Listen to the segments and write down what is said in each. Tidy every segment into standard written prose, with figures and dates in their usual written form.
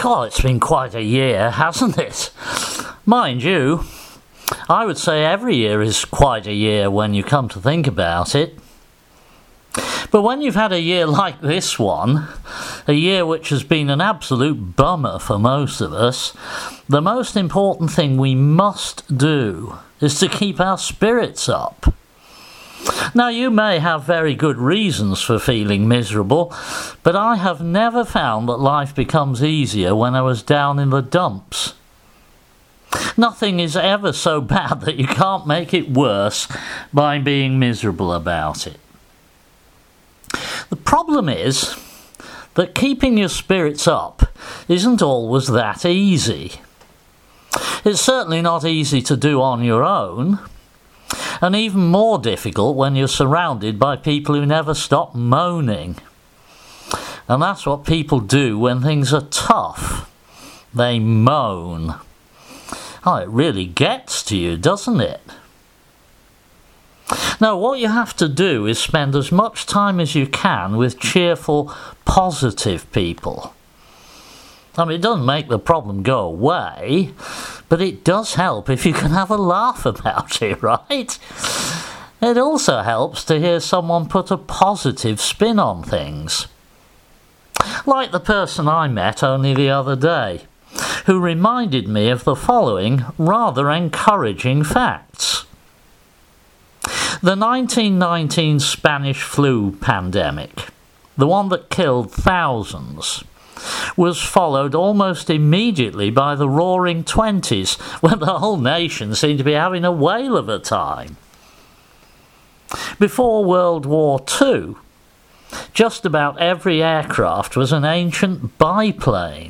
God, it's been quite a year, hasn't it? Mind you, I would say every year is quite a year when you come to think about it. But when you've had a year like this one, a year which has been an absolute bummer for most of us, the most important thing we must do is to keep our spirits up. Now, you may have very good reasons for feeling miserable, but I have never found that life becomes easier when I was down in the dumps. Nothing is ever so bad that you can't make it worse by being miserable about it. The problem is that keeping your spirits up isn't always that easy. It's certainly not easy to do on your own, and even more difficult when you're surrounded by people who never stop moaning. And that's what people do when things are tough. They moan. Oh, it really gets to you, doesn't it? Now, what you have to do is spend as much time as you can with cheerful, positive people. I mean, it doesn't make the problem go away, but it does help if you can have a laugh about it, right? It also helps to hear someone put a positive spin on things. Like the person I met only the other day, who reminded me of the following rather encouraging facts. The 1919 Spanish flu pandemic, the one that killed thousands, was followed almost immediately by the Roaring Twenties, when the whole nation seemed to be having a whale of a time. Before World War II, just about every aircraft was an ancient biplane.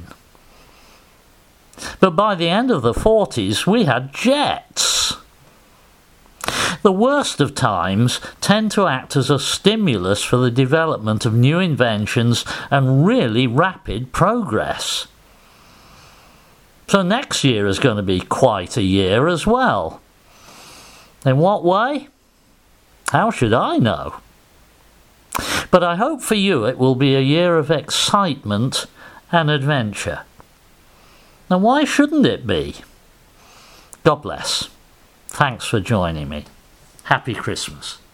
But by the end of the 40s, we had jets. The worst of times tend to act as a stimulus for the development of new inventions and really rapid progress. So next year is going to be quite a year as well. In what way? How should I know? But I hope for you it will be a year of excitement and adventure. Now, why shouldn't it be? God bless. Thanks for joining me. Happy Christmas.